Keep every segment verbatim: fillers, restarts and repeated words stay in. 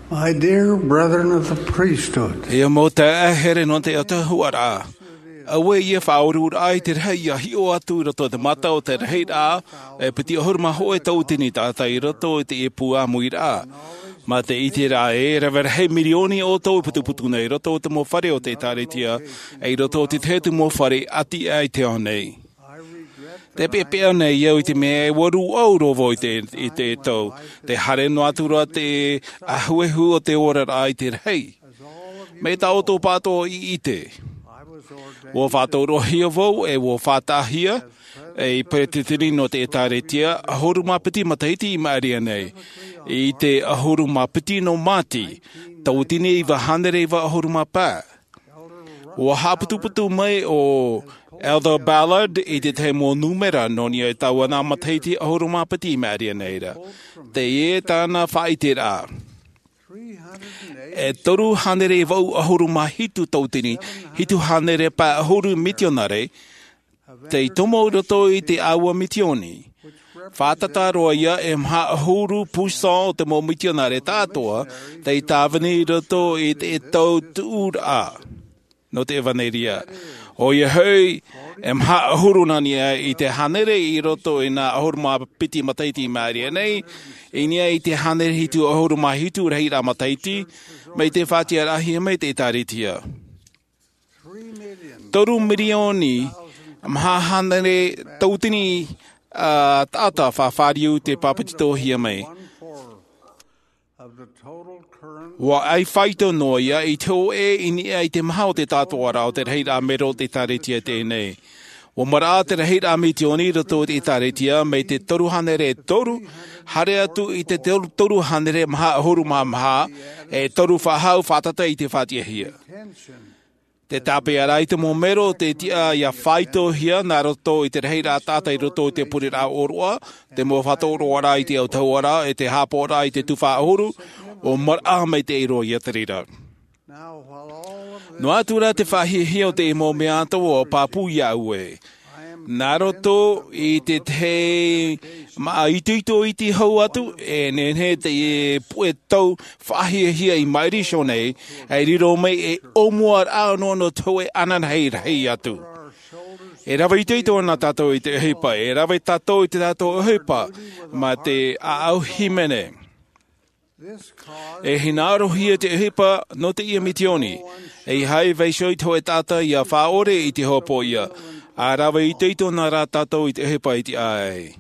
My dear brethren of the priesthood, E mo te ahere no te ata huara. Awe ia whaurur ai te rei a hio atu roto te mata o te rei rā, e piti ahurma hoe tau tini tātai roto e te e pua mui rā. Ma te iti rā e rewer hei milioni o tau putu putu nei roto o te mo whare o te tāretia, e roto o te tetu mo whare ati ai te honei. Te pepea nei iau i te mea e waru au rovo i te, i te tau, te hare no atura te ahuehu o te ora rā i te rei. Me ta o tō pāto i ite. Wo whātou rohia vau e wo whātahia e peretitiri no te etaretia ahoru mapiti mataiti i maaria nei. I te ahoru mapiti no mati, tautini i wahanere i wa ahoru mapā. Wo haputuputu mai o Elder Ballard i te te mō numera noni e tawana mataiti ahoru mapiti i maaria nei ra. Te e tāna whaite rā. E toru hanere vau ahuru mahitu tautini, hitu hanere pa ahuru mitionare, te tomo roto i te awa mitioni. Whātata roa ia e mha ahuru pusa o te mo mitionare tātoa, te tāwani roto i te tau tuura. No te evaneria. O ia hei, e mha ahuru nania i te hanere i roto i nā ahuru mā piti mataiti maaria nei, i nia i te hanere hitu ahuru mahitu rei rā mataiti, mai te whātia rahi mai te tāritia. Toru milioni mha hanere tautini uh, tāta whawhariu te papatitohia mai. Wa ai whaito noia i te o e ini ai te maha o te tātua rao te rei rā mero te tāritia tēnei. Wa mara te rei rā mitioni roto te tāritia mai te toru hanere toru, hare atu i te toru hanere maha ahuru maha maha, e toru whahau whatata i te whatiahia. Te tāpea rai te mō mero te tia ia whaito hia nā roto i te rei rā tātai roto i te puri rā oroa, te mō whato oroa rā i te autauara, e te hāpo rā i te tuwha ahuru, o mara mai te iro i atarira. No atura te whahihia o te imo mea ato o Papu Iaue. Nā roto i te te maa ituito i te hau atu, e nene te e pue tau whahihia i Mauricio nei, e riro mai e omua rao no no tau e ananhei rei atu. E rawa ituito ana tātou i te hipa, e rawa tātou i te tātou hipa, ma te aau himene. E hinaro hia te hipa no te ia mitioni, e hai veisoi toe tata ia whaore i te hopo ia, a rawa i teito nā rā tātou i te hipa i te ai.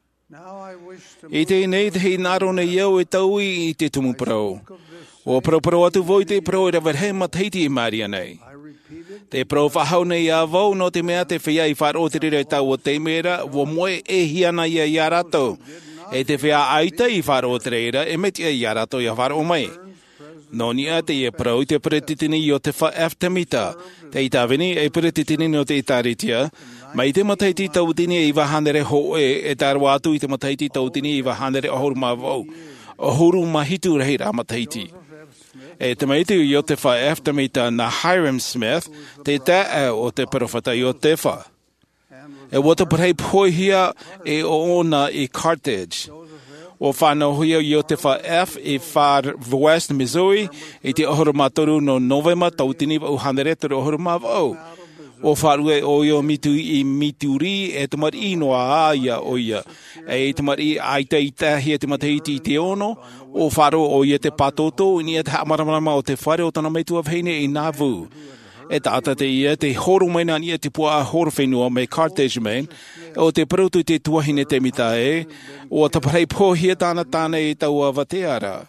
I te nei te hinaro nei iau e taui i te tumu parau. O parau atu voi te parau e rawa he mataiti i Maria nei. Te parau whahau nei a vau no te mea te whia i wharo te rere tau o te mera, wo moe e hiana ia i a rato. E te whea aita i wharo te reira, e metia i a rato i a wharo mai. No ni a te e parau i te paretitini i o te whaaftamita. Te i tāwini e paretitini no te itaritia, mai te mataiti tautini i wahanere ho e, e tāru atu i te mataiti tautini i wahanere ahuru mā vau. Ahuru mahitu rei rā mataiti. E te maitu i o te whaaftamita na Hiram Smith, te tā o te parowhata i o te wha. E wata parei poihia e o ona i Carthage. O whanau huia i o te wha F i Far West Missouri i te ohoro matoru no Novema tautini wa uhanere turu ohoro mawau. O wharue o i o mitu i mituri e te mari inoa a ia o ia. E te mari aita i tahi e te mataiti i te ono. O wharo o i te patoto i ni e te hamaramama o te whare o tana meitua vheine i Nauvoo. E tāta te ia te horo maina ni e te pua horo whenua me Carthage man, o te parutu te tuahine te mita e, o te parei pohia tāna tāna e taua wateara.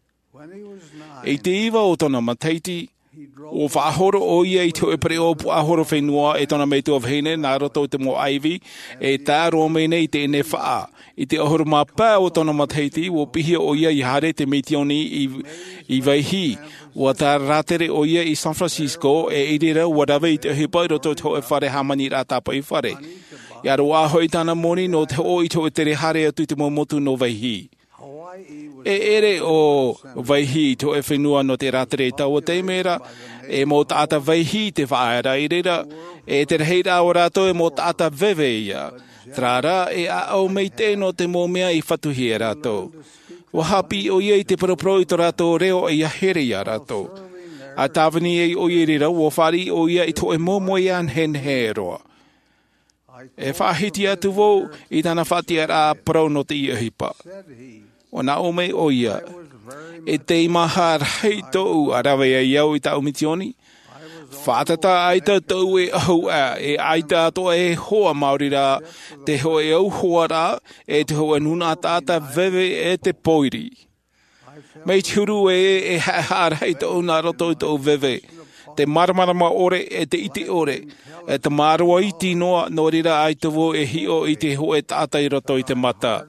E te iwa o tona mataiti, o whaahoro o ia i te oepare o pua horo whenua e tona meitua vheine, nā roto te mo Ivy, e tā romene i te ene whaa. I te ohoro mā pā o tona mataiti, o pihia o ia i hare te mitioni i, i vaihi. Wa tā rātere o ia i San Francisco e irira warawa i te hipa i roto tō e whare hamani rā tāpa i whare. Ia roa hoi tāna moni no te o i tō e tere hare atu te momotu no vaihi. E ere o vaihi tō e whenua no te rātere tau o te mera, e mō tāta vaihi te whaera i rira, e te reheira o rātou e mō tāta vewe ia. Trara e a au mei te no te mō mea i whatuhi e rātou. Wahapi o ia i te paropro i tō rātou reo e ahere ia rātou. A tāwani e o ia rira, o whari o ia i tō e mōmoe an hen he roa. E whahiti atu wō i tāna whatia rā parau no te ia hipa. O nā ome o ia, e te maha rei tōu a rawe a iau i tā umitioni. Whātata aita tau e au a, e aita ato e hoa Māori rā, te hoa e au hoa rā, e te hoa nuna tāta vewe e te poiri. Mei tiuru e e hārei tau nā roto i tau vewe, te maramarama ore e te iti ore, e te marua iti noa no rira aita wo e hio i te hoa e tāta i roto i te mata.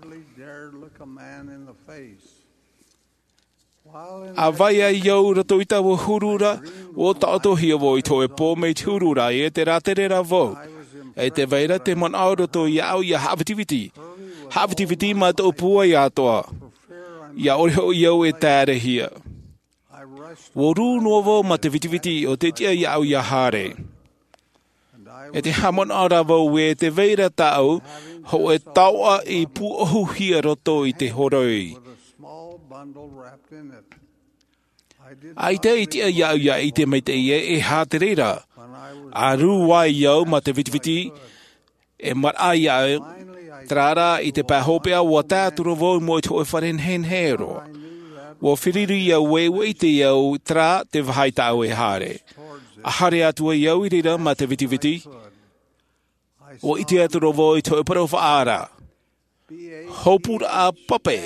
A vai ai iau rato i tawa hurura, o tātou hia wo i tō e pō mei te hurura e te rāterera wau. E te veira te man au rato i au i a hawativiti. Hawativiti ma tō pua i atoa. Ia ore ho iau e tāre hia. Wo rū novo ma te vitiviti o te tia i au i a hare. E te hamon ara wau e te veira tāu, ho e taua i puohu hia roto i te horoi. Ai te i tia iau ia i te mei te ie e hāterera. A rūwai iau ma te vitiviti e mara iau trara i te pāhopea wa tātura wau mo i tō e wharen hen hero. Wa whiriri iau we we te iau tra te wahai tāu e hare. A hare atua iau i rira ma te vitiviti. O i te atura wau i tō e parau whaara. Hopura a pape.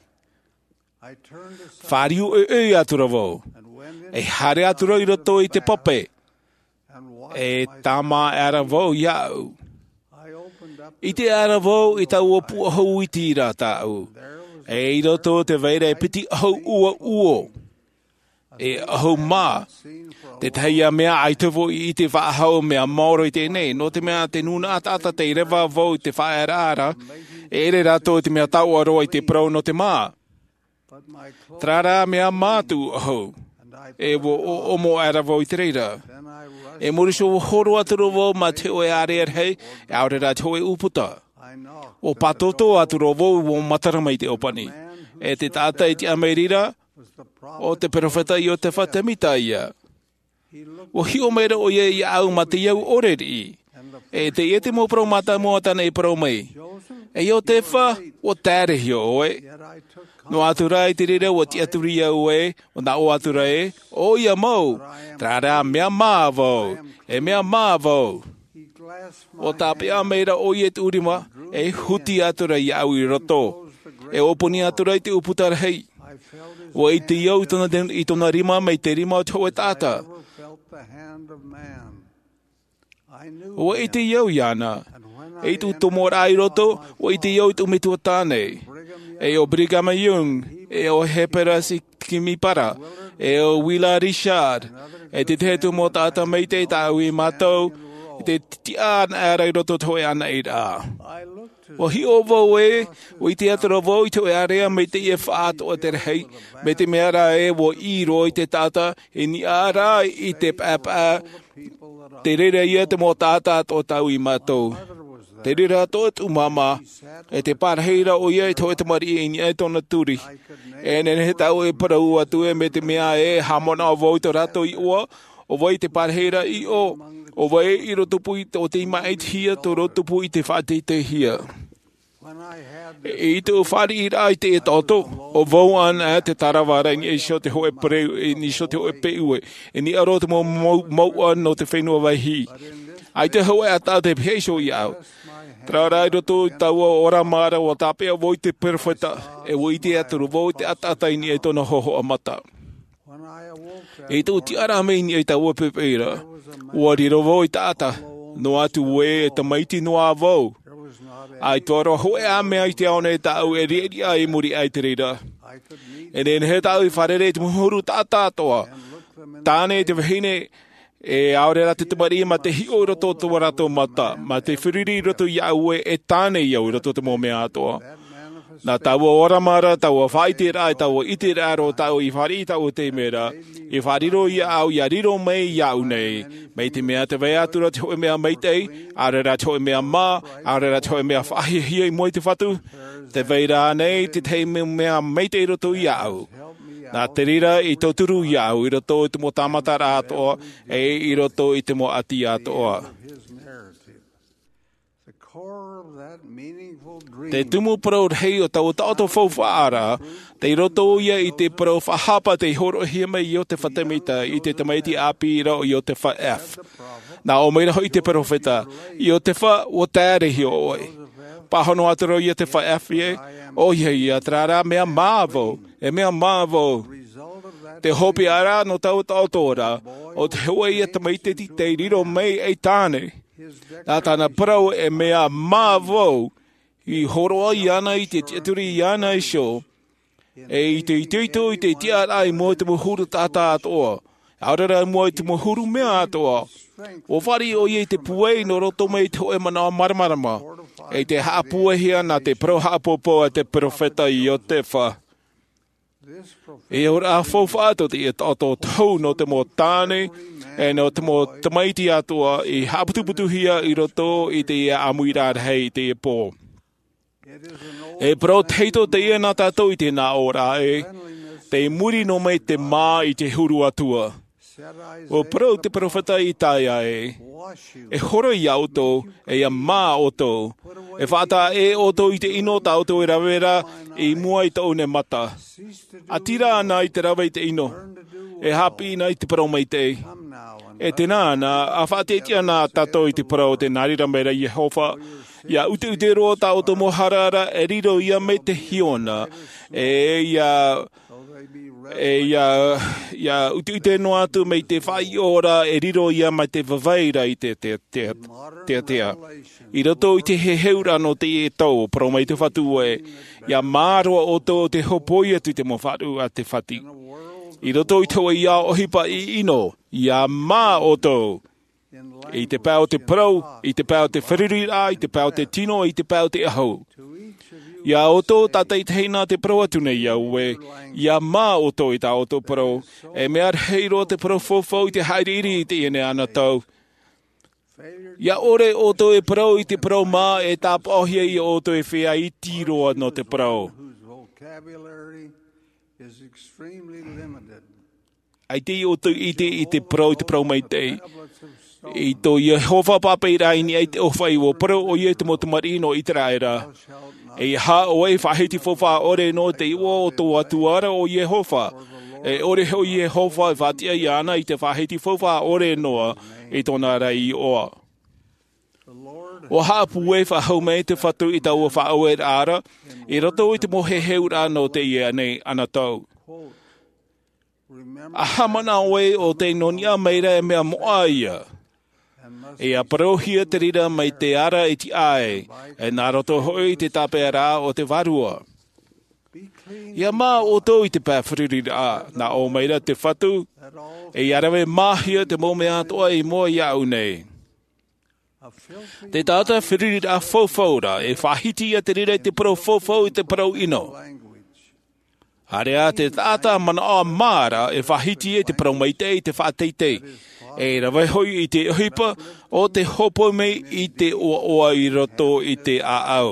Whāriu e e atura wau. E hare atura i roto i te pape. E tāma ara wau iau. I te ara wau i tau o pua hau i tira tāu. E i roto te veira e piti hau ua uo. E hau mā. Te teia mea ai tuvo i te whaahau mea mauro i tēnei. No te mea te nuna atata te rewa wau i te whaerara. E ere rato te mea tau aroa i te prau no te mā. Trara mea mātu ahau. E wo o omo ara wau i te reira. E moriso horo aturo wau ma te oe are ar hei, e aurera te oe uputa. O patoto aturo wau o matarama i te opani. E te tāta i te amerira, o te perofeta i o te whatemita ia. O hio meira o ia i au ma te iau oreri. E te ie te mo prau mata moa tana i prau mei. E i o te wha, o tāre hio oe. No atura i te rira o te aturi au e, o na o atura e, o ia mau, trara mea maa vau, e mea maa vau. O tā pia meira o i e te urima, e huti atura i au i roto, e oponi atura i te uputar hei. O i te iau i tona rima mei te rima o te hoe tāta. O i te iau iana, e tu tomora i roto, o i te iau i tu mitua tānei. E o Brigham Young, e o Heperasi Kimipara, e o Willa Richard, e te tetu mo tāta mei te tāu i mātou, e te tian ārai roto toe ana i rā. O hi o vau e, o i te atura vau i toe area mei te e whaato o te rei, me te mea rā e o i ro i te tāta, e ni ārā i te pāpā, te rere ia te mo tāta o tau i mātou. Te rira to tu mama, e te pārheira o ia i tō e te mari e ni e tōna turi. E nene he tau e parau atu e me te mea e hamona o vau i tō rato i ua, o vai te pārheira i o, o vai i rotupu i o te ima eit hia, tō rotupu i te whātei te hia. E i te whāri i rā i te e tōto, o vau ana te tarawara ni e sio te hoe preu, e ni sio te hoe peue, e ni aro te mo mau an no te whenua vai hi. Ai te hoa a tā te pēsho i au. Trārai roto i taua ora mara o tāpea woi te perfeta, e woi te aturu woi te atataini e tona hoho a mata. E tō tiara mei ni e taua pepeira, ua riro woi tāta, no atu we e ta maiti noa wau. Ai tōro hoe a mea i te aone e tāu e reri a e muri ai te reira. E nene he tāu i wharere te muhuru tātātoa. Tāne te wahine e aurera te tumari ma te hio roto to rato mata, ma te whiriri roto i au e tāne i au roto te mō mea atoa. Nā taua ora mara, taua whaite rai, taua ite raro, taua i whari, taua te mera, i whariro i au, i riro mei i au nei, mei te mea te wei atura te hoe mea meitei, arera te hoe mea mā, arera te hoe mea whahihia i moi te whatu, te wei rā nei, te te mea meitei roto i au. Nā te rira i tō turu i au, i roto i te mo tamata rā toa, e i roto i te mo ati a toa. Te tumu parau hei o tau tau tau whau whaara, te roto ia i te parau whahapa te horo hia mai i o te whatemita, i te tamaiti api i rao i o te wha F. Nā o meira hoi te parofeta, i o te wha o tārehi o oi. Pahono ataro i o te wha F i e, o ia i a trara mea māvo, e mea māvo. Te hopi ara no tau tau tora, o te hua i a tamaiti ti te riro mei ei tāne. Nā tāna parau e mea māvo, i horoa i ana i te tiaturi i ana i sho, e i te ituito i te tiara i mua te muhuru tata atoa, aurera i mua i te muhuru mea atoa, o whari o i te puei no roto mei te hoe mana maramarama, e te haapua hia na te pro haapopo a te profeta i o te wha. E ora a whauwhaato te i tato tau no te mo tāne, e no te mo tamaiti atua i haaputuputuhia i roto i te ia amuirad hei te e pō. E pro teito te ia nā tātou i te nā ora e, te muri no mei te mā i te huru atua. O pro te profeta i taia e, e horo i auto, e a mā oto, e whata e oto i te ino tauto i rawera i mua i tau ne mata. A tira ana i te rawa i te ino, e hapi ina i te parau mai te. E te nāna, a whaatetia nā tātou i te parau te nārira mera Jehova, ia ute ute roa tau to moharara e riro ia me te hiona, e ia, e ia, ia ute ute no atu me te whai ora e riro ia mai te wawaira i te te te te tea. I roto i te he heura no te e tau, pro mai te whatu e, ia māroa o tō te hopoi atu te mo whatu a te whati. I roto i tō i a ohipa i ino, ia mā o tō. I te pāo te parau, i te pāo te wharirira, i te pāo te tino, i te pāo te ahau. Ia o tō tātai teina te parau atu nei au e, ia mā o tō i tā o tō parau, e mea heiro te parau fōfau i te hairiri i te ene ana tau. Ia ore o tō e parau i te parau mā e tā pāhia i o tō e whea i tiroa no te parau. Ai te o tō i te i te parau i te parau mai te. I tō Jehova pāpei rai ni ai te owhai o parau o ie te motumari no i te raera. E ha o e whahiti whawha ore no te iwa o tō atuara o Jehova. E ore o Jehova e whatia i ana i te whahiti whawha ore noa i tōna rai oa. O haapu e whahau mei te whatu i tau o whaau e ara, i roto i te mohe heura no te ia nei ana tau. A hamana oe o te nonia meira e mea moa ia. E a parohia te rira mai te ara i ti ae, e nā roto hoi te tape rā o te varua. Ia mā o tō i te pāwhiririra a, nā o meira te whatu, e arawe māhia te mōmea toa i mua i au nei. Te tāta whiririra a whauwhaura, e whahiti a te rira i te parau whauwhau i te parau ino. Harea te tāta mana o māra e whahiti e te parau mai te i te whāteitei. E rawe hoi i te hipa o te hopo mei i te oa oa i roto i te aau.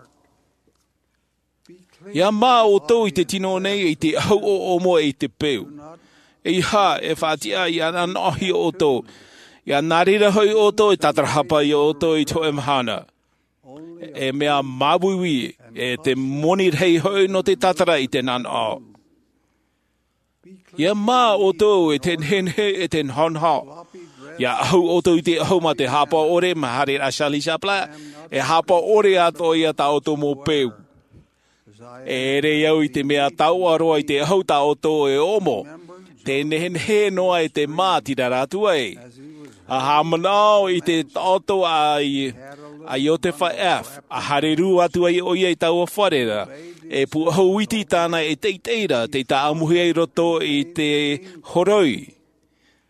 Ia mā o tō i te tino nei i te au o omo i te peu. E ha e whātia i ana nohi o tō. Ia nārira hoi o tō i tatarahapa i o tō i tō e mahana. E mea mabuiwi e te moni rei hoi no te tatara i te nan o. Ia mā o tō e te nhenhe e te nhonho. Ia ahu o tō i te ahu ma te hapa ore mahare a shali shapla. E hapa ore ato i a tau tō mō peu. E re au i te mea tau aroa i te ahu tau tō e omo. Te nhenhe noa e te mātira rātua e. A hamanao i te tauto a i a i o te wha F. A hareru atua i o i tau a wharera. E pu hauiti tāna e teiteira te tā amuhi ai roto i te horoi.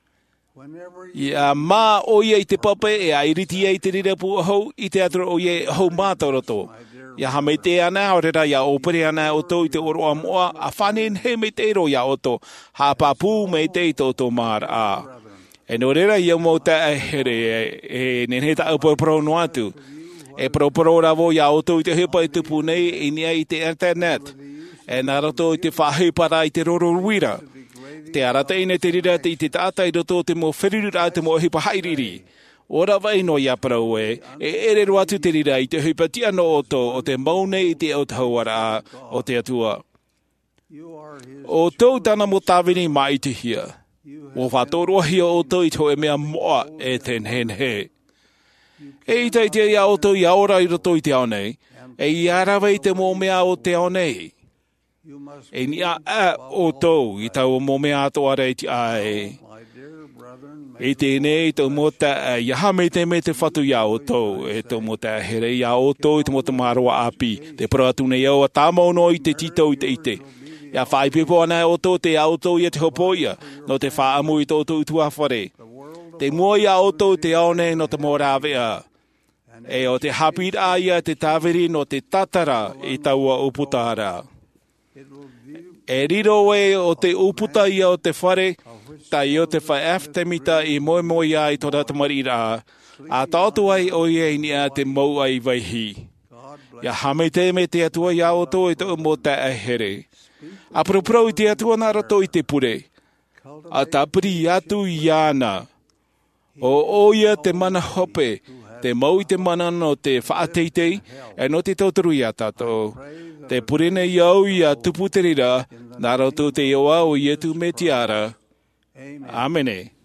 Whenever you Ia mā o ia I te pape e airiti ai te rira pu hou I te atro o ia hou mātoroto. Ia hamei te ana, o rera ia opere ana o tō I te oro a moa, a whanen he me te ro ia o tō, ha papu me te I tō tō māra a. E no rera ia mō ta e here, e nen he ta upo pro no atu. E pro pro ravo ia o tō I te hepa I tupu nei, I nia I te internet. E nā roto I te whahipara I te roro ruira. Te arata ine te rira te I te tātai roto te mō whirirura te mō hipa hairiri. Ora vai no ia parau e, e ere ro atu te rira I te hipa tia no oto o te maune I te autahauara o te atua. you are his O tau tana mo tāwini mai te hia. O whatorohi o oto I tō e mea moa e ten hen he. E I tei te ia oto I aora I roto I te ao nei, e I arawa I te mō mea o te ao nei. you must E ni a a o tau I tau o mō mea atoa rei ti ae. my dear brethren E tēnei tau mota a iaha me te me te whatu ia o tau. E tau mota a here ia o tau I te mota maroa api. Te paratu nei au a tāmauno I te titau I te ite. Ia whai pipo ana o tau te au tau ia te hopoia. No te whaamu I tau tau tua whare. Te mua ia o tau te aone no te mōrawea. E o te hapit a ia te tāwiri no te tatara I taua uputara. it will view E riro e o te uputa ia o te whare, ta I o te whai F te mita I moe moe ia I tōra tamari rā. A tātu ai o ia I nia te mau ai vaihi. God bless Ia hame te me te atua ia o tō I tō mō te a here. A propro I te atua nā rato I te pure. A tapiri atu I ana. O o ia te mana hope, te mau I te mana no te whaateitei, e no te tauturu ia tātou. Te purene I au ia tupu te rira, nā rautu te ioa o ia tu me tiara. Amen. Amene.